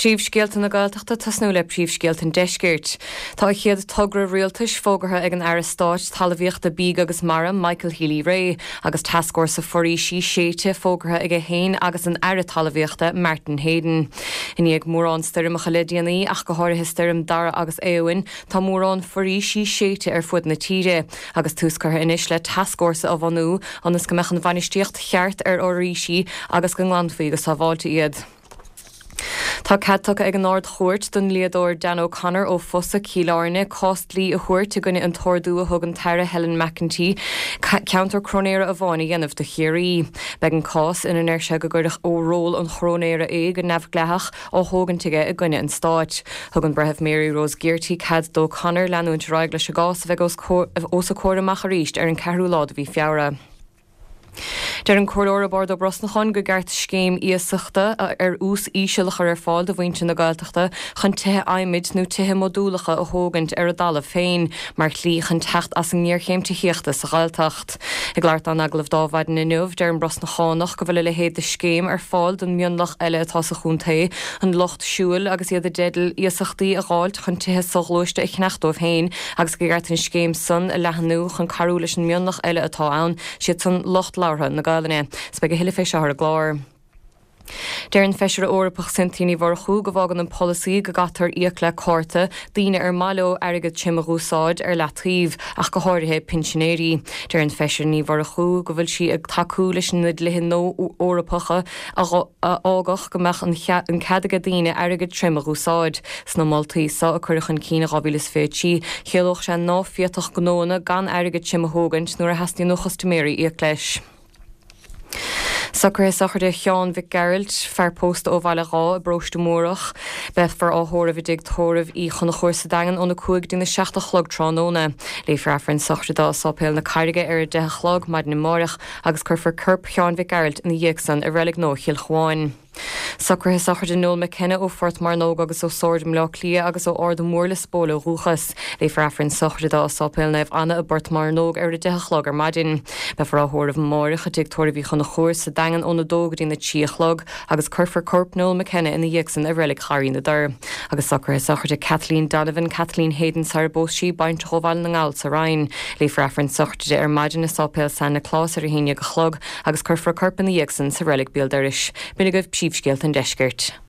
Príomhscéalta na Gaeltachta tasnú le príomhscéalta an deiscirt. Tá chéad tugra rialtas fógartha ag an Airastáit talmhaíochta bíg agus mara Michael Healy Ray agus tascóir sa forísí séite fógartha ag a héin agus an aire talmhaíochta Martin Hayden. Iníag mórán stirm a chalidianaí ach go háirithe stirm dara agus éhain tá mórán forísí séite ar fud na tíre agus túscartha inis le tascóirsa a bhanú anas go mechan bhainisteocht cheart ar órísí agus go nglanfaí agus sábháilte iad. Tá cadtacha ag an áard chuirt don liadóir Dan O'Connor ó Fossa Cílárne costlí a chuirt a gine an tordú a thug an teire Helen McEntee counter chronéire a bháinna dhéanamh de chéirí. Beg an cás in an airse go gurach ó ról an chronéire é go nefhgleach ó thugantige a gine an stáit. Thug an bretheh Mary Rose Gearty cad d'O'Connor leanúint ráig leis a gás bheith os a córamach a ríist ar an cehrú lád a bhí feabhra. Deir an cóir bord ó Brosnachán go gceart scéim íosachta ar ús ísealacha ar fáil do bhainte na Gaeltachta chun tuthe aimid nó tuthe modúlacha a thógant ar a dala féin mar clí chun techt as an níorchéimte híochta sa Gaeltacht. Ag leart an aglah dábhaidin in nuamh deir an Brosnachánach go bhfuil le héad de scéim ar fáil don mionlach eile atá sa chúntaí an locht siúil agus iad a dédal íosachtaí a gáilt chun tuthe soghluiste i chneachtómh féin agus go gceart an scéim san a lehanú chun carú leis an mionlach eile atá ann siad san locht láirtha na Gaeltaine. Speg a hiile féise ar a glár. Deir feisir órappach centíní bhar chu go bhágan an policy go gatar íoc le cárta daoine ar máó airgad timmerúsáid ar leatríomh ach go háirithe pinsinéirí. Deir feisir ní bhar chu go bhfuil si ag taú leis na dlithe nó órapacha ágach go meach an ceadaga daoine airgad timmerúsáid sna Maltaísa a chuirichan cína rábílas fétí chéalach sé ná fiatach gnóna gan airgad timmerthógant nuair a heastíí nó chostaméirí íoc leis. Sacr de Seán Vic Gerald fearpósta ó bhaile rá a bróiste mórach beth far áthóra bhí dig tóramh í chuna chóirsa dagan óna cuaig dina 6 chlog tránóna. Lé fearfran sacr dá sápéil na cairige ar 10 chlog maid na mórach agus chur curp Seán Vic Gerald ina dhéagsan a relic nó chiil chháin. Sacr de Noel McKenna ó Fort Marnog agus ó Sordom le Clia agus ó Ord Mórla spóla rúchas. Lé fearfran sacr dá sápéil neh anna a Bort Marnog ar 10 chlog ar maidin. Be far áthóramh mórach a dig tóra bhí chuna chóirsa dagan óna dógad í na tíochlog agus curfar corp Noel McKenna ina dhéagsan a relic charí na dar. Agus sacr de Kathleen Donovan, Kathleen Hayden Sarbósí baint chováil na ngáil sa Ryan. Lé fearfran sacr de ar maidin na sápéil Santa Claus ar a híine go chlog agus curfar corp ina dhéagsan sa relic bíaldaris. Bina goibh príomhscéalta an deiscirt.